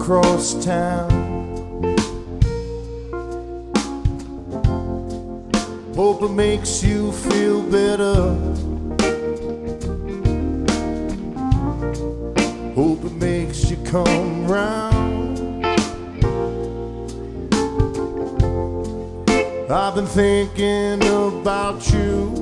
across town. Hope it makes you feel better. Hope it makes you come round. I've been thinking about you